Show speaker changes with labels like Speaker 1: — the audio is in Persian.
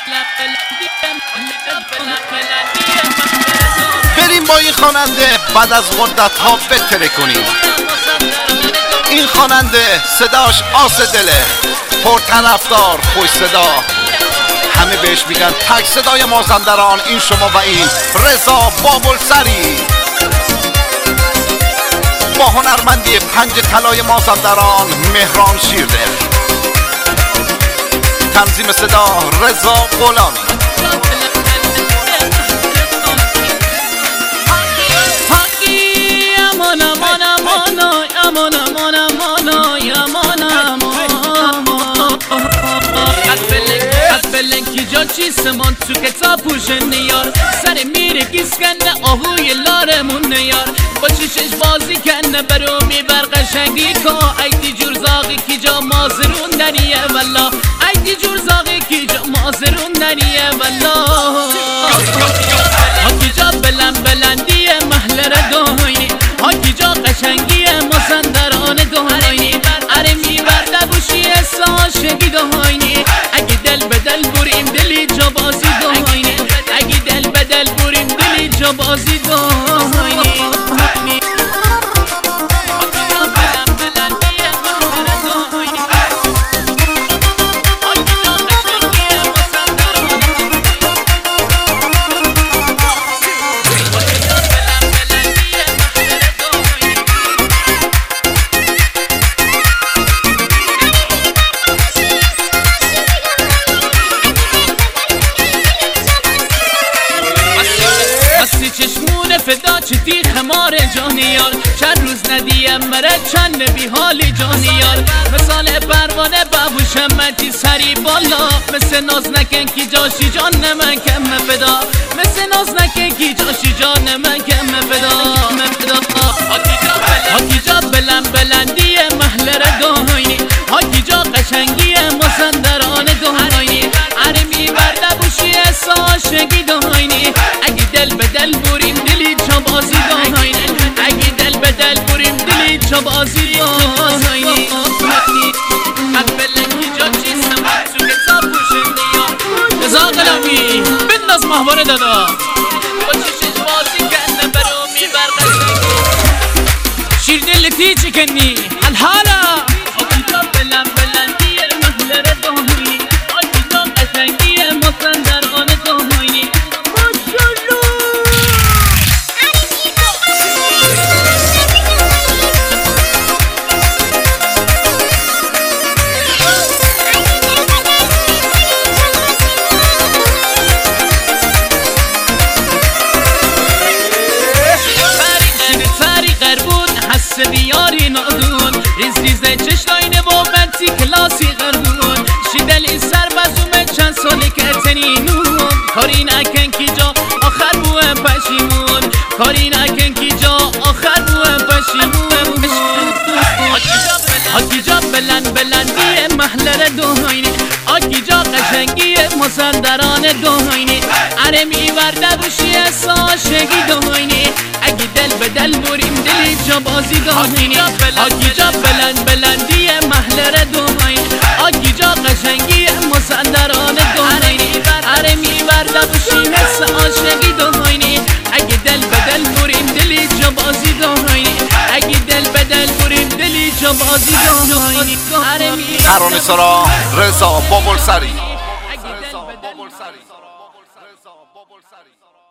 Speaker 1: بریم با این خواننده بعد از مدت ها بتره کنیم. این خواننده صداش آس دله، پرطرفدار، خوش صدا، همه بهش میگن تک صدای مازندران. این شما و این رضا بابلسری با هنرمندی پنج طلای مازندران مهران شیردل، تنظیم صدا رضا غلامی.
Speaker 2: چیسمان تو کتاب پوشه نیار، سر میره گیسکنه آهوی لارمون نیار، با چشش بازی کنه برو میبر قشنگی که ایدی جور زاقی کی جا مازرون دنیه والله، ایدی جور زاقی کی جا مازرون دنیه والله. ها کی جا بلندیه محل ردوینی، ها کی جا قشنگیه مازندران دوینی، اره میبرده بوشی ساشگی دوینی، اگه دل به دل بریم دلی جا بازی دوینی، اگه دل به دل بریم دلی جا بازی دوینی. چشمون فدا چتی خمار جانیار، چند روز ندیم مرد چند بی حال جانیار، مثال پروانه بابوش مدی سری بالا، مثل ناز نکن کی جاشی جان من کم فدا، مثل ناز نکن کی جاشی جان من کم فدا. ها کی جا بلندیه محل ردوینی، ها کی جا قشنگیه مازندران دوینی، اره میبرده بوشی ساشگی دوینی، اگه دل به دل بریم دلی چا بازی دوینی، اگه دل به دل بریم دلی چا بازی دوینی. قبلن کی جا چیستم تو کتاب پوشه نیار، رضا غلامی بنداز محواره دادا، با چشش بازی کنه برو میبر قشنگی شیردل تیچی کنی الحالا. آکی جا بلندیه محل ردوینی، آکی جا قشنگیه مازندران دوینی. بیاری نادون ریز ریزه چشلاینه با بنتی کلاسی غربون، شیدل این سر بزومه چند سالی که تنینون، کاری نکن کی جا آخر بوه پشیمون، کاری نکن کی جا آخر بوه پشیمون. آکی جا بلندیه محل ردوینی، آکی جا قشنگیه مازندران دوینی، اره میورده بوشی ساشگی دوینی، اگه دل به دل بریم دلی جا بازی دوینی، آکی جا بلندیه محل ردوینی، آکی جا قشنگیه مازندران دوینی، اره میورده بوشی ساشگی دوینی، اگه دل به دل بریم دلی جا بازی دوینی، اگه دل به دل بریم دلی جا بازی دوینی.
Speaker 1: ترانه سرا رضا بابلسری.